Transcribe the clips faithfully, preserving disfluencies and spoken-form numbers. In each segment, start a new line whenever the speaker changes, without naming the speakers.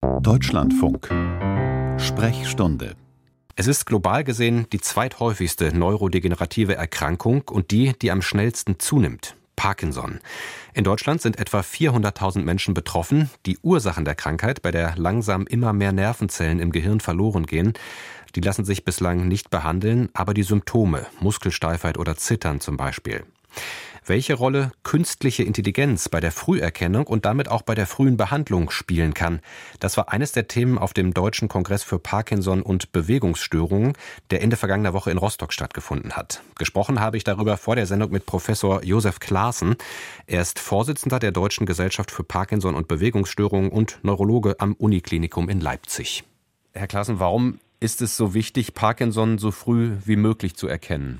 Deutschlandfunk. Sprechstunde.
Es ist global gesehen die zweithäufigste neurodegenerative Erkrankung und die, die am schnellsten zunimmt. Parkinson. In Deutschland sind etwa vierhunderttausend Menschen betroffen. Die Ursachen der Krankheit, bei der langsam immer mehr Nervenzellen im Gehirn verloren gehen, die lassen sich bislang nicht behandeln, aber die Symptome, Muskelsteifheit oder Zittern zum Beispiel. Welche Rolle künstliche Intelligenz bei der Früherkennung und damit auch bei der frühen Behandlung spielen kann, das war eines der Themen auf dem Deutschen Kongress für Parkinson und Bewegungsstörungen, der Ende vergangener Woche in Rostock stattgefunden hat. Gesprochen habe ich darüber vor der Sendung mit Professor Josef Claassen. Er ist Vorsitzender der Deutschen Gesellschaft für Parkinson und Bewegungsstörungen und Neurologe am Uniklinikum in Leipzig. Herr Claassen, warum ist es so wichtig, Parkinson so früh wie möglich zu erkennen?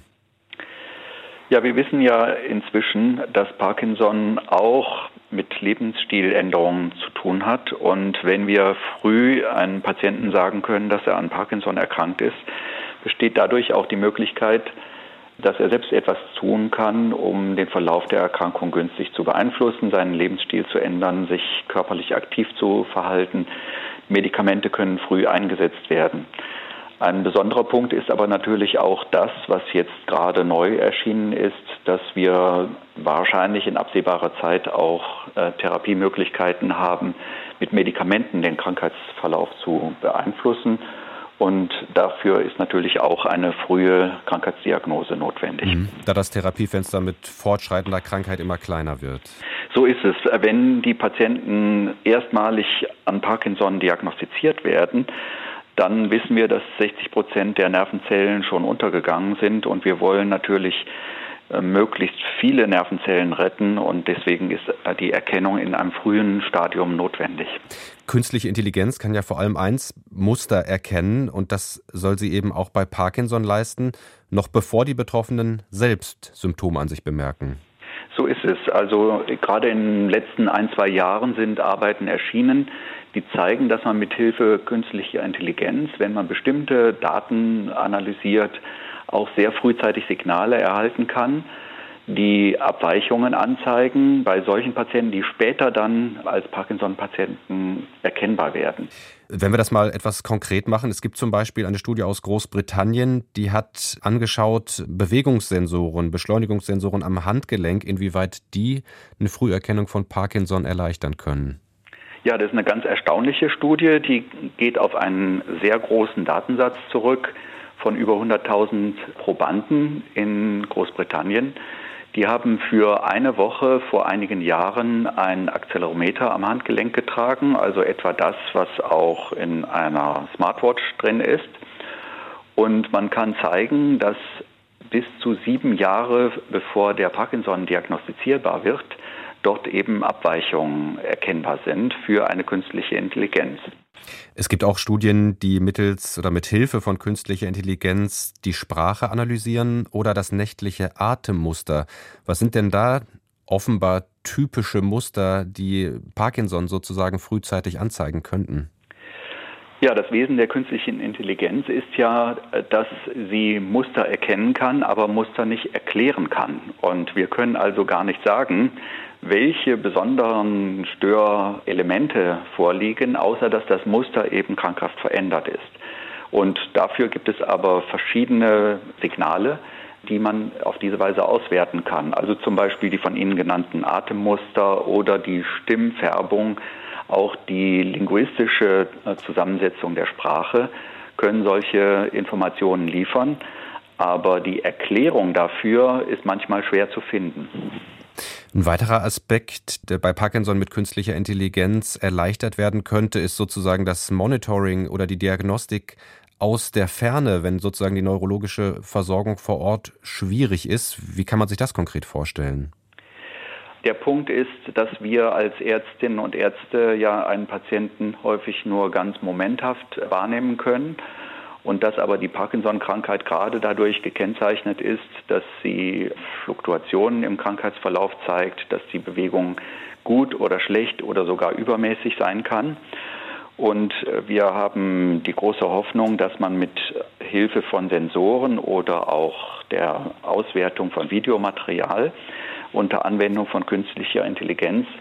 Ja, wir wissen ja inzwischen, dass Parkinson auch mit Lebensstiländerungen zu tun hat. Und wenn wir früh einem Patienten sagen können, dass er an Parkinson erkrankt ist, besteht dadurch auch die Möglichkeit, dass er selbst etwas tun kann, um den Verlauf der Erkrankung günstig zu beeinflussen, seinen Lebensstil zu ändern, sich körperlich aktiv zu verhalten. Medikamente können früh eingesetzt werden. Ein besonderer Punkt ist aber natürlich auch das, was jetzt gerade neu erschienen ist, dass wir wahrscheinlich in absehbarer Zeit auch äh, Therapiemöglichkeiten haben, mit Medikamenten den Krankheitsverlauf zu beeinflussen. Und dafür ist natürlich auch eine frühe Krankheitsdiagnose notwendig.
Mhm. Da das Therapiefenster mit fortschreitender Krankheit immer kleiner wird.
So ist es. Wenn die Patienten erstmalig an Parkinson diagnostiziert werden, dann wissen wir, dass sechzig Prozent der Nervenzellen schon untergegangen sind und wir wollen natürlich äh, möglichst viele Nervenzellen retten und deswegen ist äh, die Erkennung in einem frühen Stadium notwendig.
Künstliche Intelligenz kann ja vor allem eins, Muster erkennen, und das soll sie eben auch bei Parkinson leisten, noch bevor die Betroffenen selbst Symptome an sich bemerken.
So ist es. Also gerade in den letzten ein, zwei Jahren sind Arbeiten erschienen, die zeigen, dass man mit Hilfe künstlicher Intelligenz, wenn man bestimmte Daten analysiert, auch sehr frühzeitig Signale erhalten kann, die Abweichungen anzeigen bei solchen Patienten, die später dann als Parkinson-Patienten erkennbar werden.
Wenn wir das mal etwas konkret machen, es gibt zum Beispiel eine Studie aus Großbritannien, die hat angeschaut Bewegungssensoren, Beschleunigungssensoren am Handgelenk, inwieweit die eine Früherkennung von Parkinson erleichtern können.
Ja, das ist eine ganz erstaunliche Studie, die geht auf einen sehr großen Datensatz zurück von über hunderttausend Probanden in Großbritannien. Die haben für eine Woche vor einigen Jahren ein Accelerometer am Handgelenk getragen, also etwa das, was auch in einer Smartwatch drin ist. Und man kann zeigen, dass bis zu sieben Jahre bevor der Parkinson diagnostizierbar wird, dort eben Abweichungen erkennbar sind für eine künstliche Intelligenz.
Es gibt auch Studien, die mittels oder mit Hilfe von künstlicher Intelligenz die Sprache analysieren oder das nächtliche Atemmuster. Was sind denn da offenbar typische Muster, die Parkinson sozusagen frühzeitig anzeigen könnten?
Ja, das Wesen der künstlichen Intelligenz ist ja, dass sie Muster erkennen kann, aber Muster nicht erklären kann. Und wir können also gar nicht sagen, welche besonderen Störelemente vorliegen, außer dass das Muster eben krankhaft verändert ist. Und dafür gibt es aber verschiedene Signale, die man auf diese Weise auswerten kann. Also zum Beispiel die von Ihnen genannten Atemmuster oder die Stimmfärbung, auch die linguistische Zusammensetzung der Sprache können solche Informationen liefern. Aber die Erklärung dafür ist manchmal schwer zu finden.
Ein weiterer Aspekt, der bei Parkinson mit künstlicher Intelligenz erleichtert werden könnte, ist sozusagen das Monitoring oder die Diagnostik aus der Ferne, wenn sozusagen die neurologische Versorgung vor Ort schwierig ist. Wie kann man sich das konkret vorstellen?
Der Punkt ist, dass wir als Ärztinnen und Ärzte ja einen Patienten häufig nur ganz momenthaft wahrnehmen können. Und dass aber die Parkinson-Krankheit gerade dadurch gekennzeichnet ist, dass sie Fluktuationen im Krankheitsverlauf zeigt, dass die Bewegung gut oder schlecht oder sogar übermäßig sein kann. Und wir haben die große Hoffnung, dass man mit Hilfe von Sensoren oder auch der Auswertung von Videomaterial unter Anwendung von künstlicher Intelligenz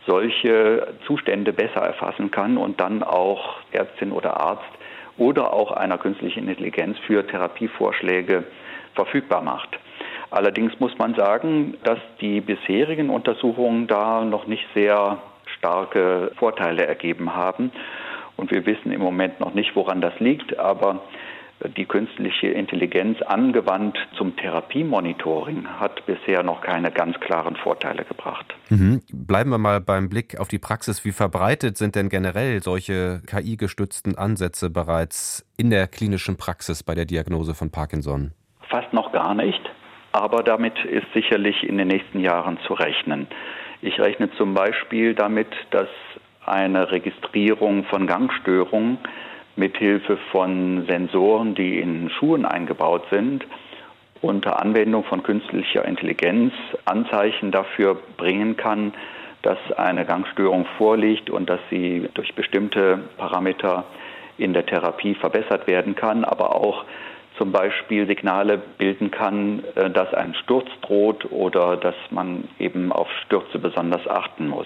solche Zustände besser erfassen kann und dann auch Ärztin oder Arzt oder auch einer künstlichen Intelligenz für Therapievorschläge verfügbar macht. Allerdings muss man sagen, dass die bisherigen Untersuchungen da noch nicht sehr starke Vorteile ergeben haben. Und wir wissen im Moment noch nicht, woran das liegt, aber die künstliche Intelligenz angewandt zum Therapiemonitoring hat bisher noch keine ganz klaren Vorteile gebracht.
Mhm. Bleiben wir mal beim Blick auf die Praxis. Wie verbreitet sind denn generell solche K I-gestützten Ansätze bereits in der klinischen Praxis bei der Diagnose von Parkinson?
Fast noch gar nicht, aber damit ist sicherlich in den nächsten Jahren zu rechnen. Ich rechne zum Beispiel damit, dass eine Registrierung von Gangstörungen mithilfe von Sensoren, die in Schuhen eingebaut sind, unter Anwendung von künstlicher Intelligenz Anzeichen dafür bringen kann, dass eine Gangstörung vorliegt und dass sie durch bestimmte Parameter in der Therapie verbessert werden kann, aber auch zum Beispiel Signale bilden kann, dass ein Sturz droht oder dass man eben auf Stürze besonders achten muss.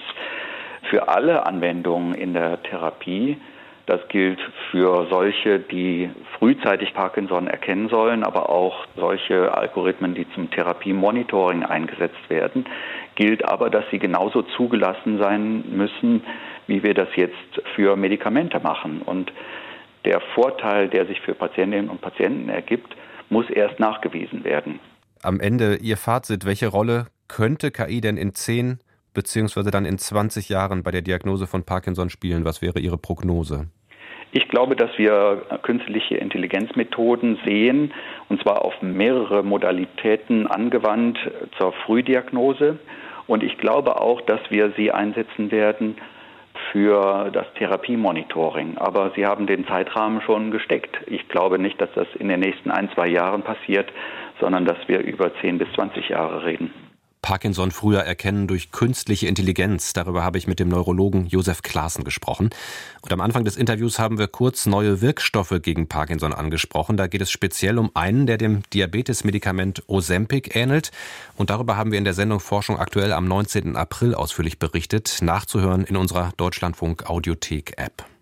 Für alle Anwendungen in der Therapie, das gilt für solche, die frühzeitig Parkinson erkennen sollen, aber auch solche Algorithmen, die zum Therapiemonitoring eingesetzt werden, gilt aber, dass sie genauso zugelassen sein müssen, wie wir das jetzt für Medikamente machen. Und der Vorteil, der sich für Patientinnen und Patienten ergibt, muss erst nachgewiesen werden.
Am Ende Ihr Fazit, welche Rolle könnte K I denn in zehn beziehungsweise dann in zwanzig Jahren bei der Diagnose von Parkinson spielen? Was wäre Ihre Prognose?
Ich glaube, dass wir künstliche Intelligenzmethoden sehen, und zwar auf mehrere Modalitäten angewandt zur Frühdiagnose. Und ich glaube auch, dass wir sie einsetzen werden für das Therapiemonitoring. Aber Sie haben den Zeitrahmen schon gesteckt. Ich glaube nicht, dass das in den nächsten ein, zwei Jahren passiert, sondern dass wir über zehn bis zwanzig Jahre reden.
Parkinson früher erkennen durch künstliche Intelligenz. Darüber habe ich mit dem Neurologen Josef Claassen gesprochen. Und am Anfang des Interviews haben wir kurz neue Wirkstoffe gegen Parkinson angesprochen. Da geht es speziell um einen, der dem Diabetes-Medikament Ozempic ähnelt. Und darüber haben wir in der Sendung Forschung aktuell am neunzehnten April ausführlich berichtet. Nachzuhören in unserer Deutschlandfunk Audiothek-App.